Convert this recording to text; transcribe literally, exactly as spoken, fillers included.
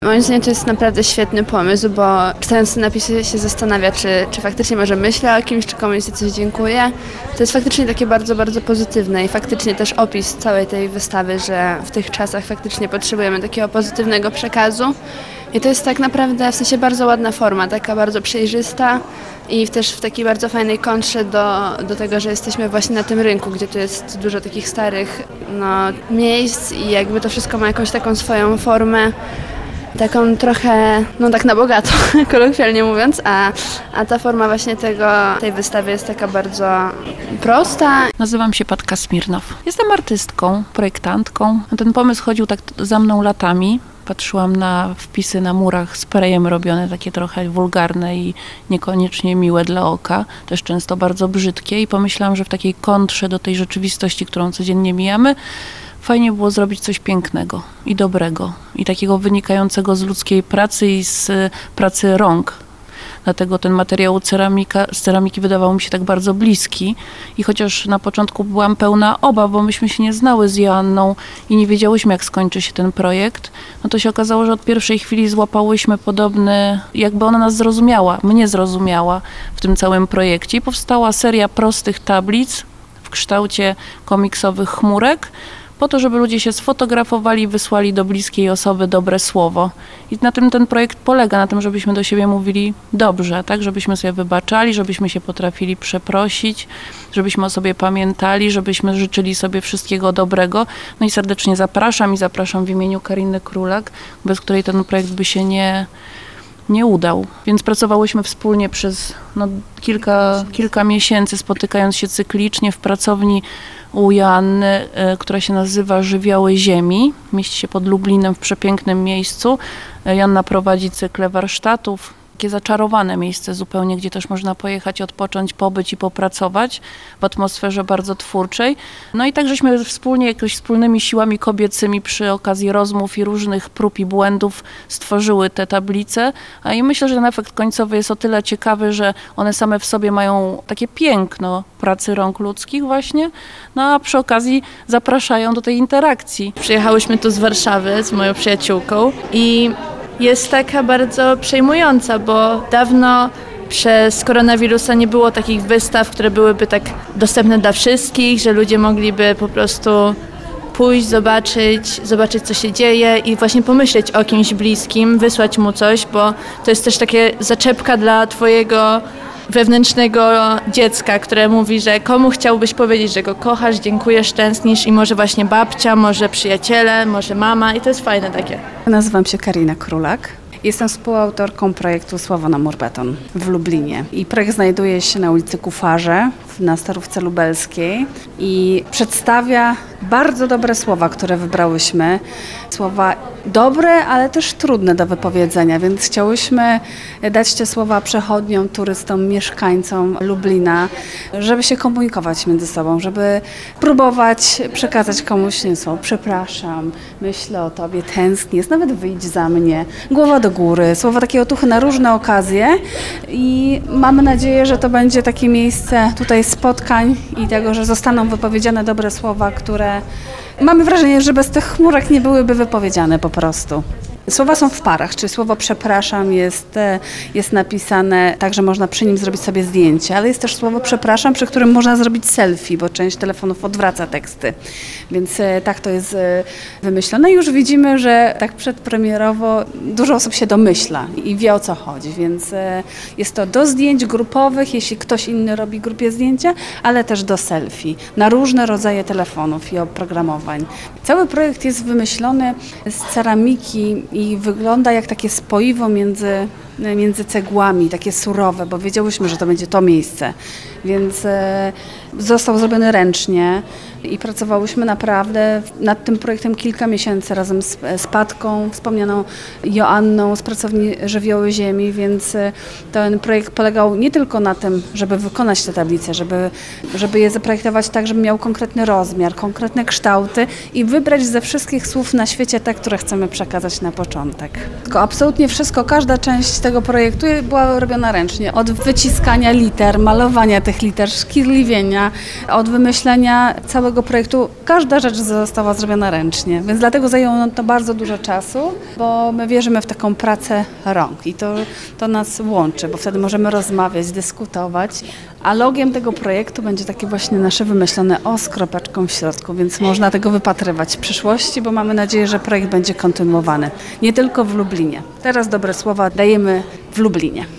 Moim zdaniem to jest naprawdę świetny pomysł, bo czytając te napisy się zastanawia, czy, czy faktycznie może myślę o kimś, czy komuś za coś dziękuję. To jest faktycznie takie bardzo, bardzo pozytywne i faktycznie też opis całej tej wystawy, że w tych czasach faktycznie potrzebujemy takiego pozytywnego przekazu. I to jest tak naprawdę w sensie bardzo ładna forma, taka bardzo przejrzysta i też w takiej bardzo fajnej kontrze do, do tego, że jesteśmy właśnie na tym rynku, gdzie tu jest dużo takich starych no, miejsc i jakby to wszystko ma jakąś taką swoją formę. Taką trochę, no tak na bogato, kolokwialnie mówiąc, a, a ta forma właśnie tego, tej wystawy jest taka bardzo prosta. Nazywam się Patka Smirnow. Jestem artystką, projektantką. Ten pomysł chodził tak za mną latami. Patrzyłam na wpisy na murach sprayem robione, takie trochę wulgarne i niekoniecznie miłe dla oka, też często bardzo brzydkie i pomyślałam, że w takiej kontrze do tej rzeczywistości, którą codziennie mijamy, fajnie było zrobić coś pięknego i dobrego i takiego wynikającego z ludzkiej pracy i z pracy rąk. Dlatego ten materiał ceramika, z ceramiki wydawał mi się tak bardzo bliski i chociaż na początku byłam pełna obaw, bo myśmy się nie znały z Joanną i nie wiedziałyśmy, jak skończy się ten projekt, no to się okazało, że od pierwszej chwili złapałyśmy podobny, jakby ona nas zrozumiała, mnie zrozumiała w tym całym projekcie i powstała seria prostych tablic w kształcie komiksowych chmurek, po to, żeby ludzie się sfotografowali i wysłali do bliskiej osoby dobre słowo. I na tym ten projekt polega, na tym, żebyśmy do siebie mówili dobrze, tak? Żebyśmy sobie wybaczali, żebyśmy się potrafili przeprosić, żebyśmy o sobie pamiętali, żebyśmy życzyli sobie wszystkiego dobrego. No i serdecznie zapraszam i zapraszam w imieniu Kariny Królak, bez której ten projekt by się nie... nie udał. Więc pracowałyśmy wspólnie przez no, kilka, kilka miesięcy, spotykając się cyklicznie w pracowni u Joanny, y, która się nazywa Żywioły Ziemi. Mieści się pod Lublinem w przepięknym miejscu. Joanna prowadzi cykle warsztatów. Takie zaczarowane miejsce zupełnie, gdzie też można pojechać, odpocząć, pobyć i popracować w atmosferze bardzo twórczej. No i tak żeśmy wspólnie, jakoś wspólnymi siłami kobiecymi przy okazji rozmów i różnych prób i błędów stworzyły te tablice. A i myślę, że ten efekt końcowy jest o tyle ciekawy, że one same w sobie mają takie piękno pracy rąk ludzkich właśnie, no a przy okazji zapraszają do tej interakcji. Przyjechałyśmy tu z Warszawy z moją przyjaciółką i jest taka bardzo przejmująca, bo dawno przez koronawirusa nie było takich wystaw, które byłyby tak dostępne dla wszystkich, że ludzie mogliby po prostu pójść, zobaczyć, zobaczyć co się dzieje i właśnie pomyśleć o kimś bliskim, wysłać mu coś, bo to jest też takie zaczepka dla twojego wewnętrznego dziecka, które mówi, że komu chciałbyś powiedzieć, że go kochasz, dziękujesz, tęsknisz i może właśnie babcia, może przyjaciele, może mama i to jest fajne takie. Nazywam się Karina Królak. Jestem współautorką projektu Słowo na mur-beton w Lublinie. I projekt znajduje się na ulicy Kufarze na Starówce Lubelskiej i przedstawia bardzo dobre słowa, które wybrałyśmy. Słowa dobre, ale też trudne do wypowiedzenia, więc chciałyśmy dać te słowa przechodniom, turystom, mieszkańcom Lublina, żeby się komunikować między sobą, żeby próbować przekazać komuś nie słowo przepraszam, myślę o tobie, tęsknię, nawet wyjdź za mnie, głowa do góry, słowa takie otuchy na różne okazje i mamy nadzieję, że to będzie takie miejsce tutaj spotkań i tego, że zostaną wypowiedziane dobre słowa, które mamy wrażenie, że bez tych chmurek nie byłyby wypowiedziane po prostu. Słowa są w parach, czyli słowo przepraszam jest, jest napisane tak, że można przy nim zrobić sobie zdjęcie, ale jest też słowo przepraszam, przy którym można zrobić selfie, bo część telefonów odwraca teksty, więc tak to jest wymyślone. I już widzimy, że tak przedpremierowo dużo osób się domyśla i wie o co chodzi, więc jest to do zdjęć grupowych, jeśli ktoś inny robi grupie zdjęcia, ale też do selfie, na różne rodzaje telefonów i oprogramowań. Cały projekt jest wymyślony z ceramiki i wygląda jak takie spoiwo między, między cegłami, takie surowe, bo wiedziałyśmy, że to będzie to miejsce, więc e, został zrobiony ręcznie i pracowałyśmy naprawdę nad tym projektem kilka miesięcy razem z, z Patką, wspomnianą Joanną z pracowni Żywioły Ziemi, więc ten projekt polegał nie tylko na tym, żeby wykonać te tablice, żeby, żeby je zaprojektować tak, żeby miał konkretny rozmiar, konkretne kształty i wybrać ze wszystkich słów na świecie te, które chcemy przekazać na początek. Tylko absolutnie wszystko, każda część tego projektu była robiona ręcznie, od wyciskania liter, malowania tych liter, szkierliwienia, dnia. Od wymyślenia całego projektu każda rzecz została zrobiona ręcznie, więc dlatego zajęło nam to bardzo dużo czasu, bo my wierzymy w taką pracę rąk i to, to nas łączy, bo wtedy możemy rozmawiać, dyskutować, a logiem tego projektu będzie takie właśnie nasze wymyślone o z kropeczką w środku, więc można tego wypatrywać w przyszłości, bo mamy nadzieję, że projekt będzie kontynuowany. Nie tylko w Lublinie. Teraz dobre słowa dajemy w Lublinie.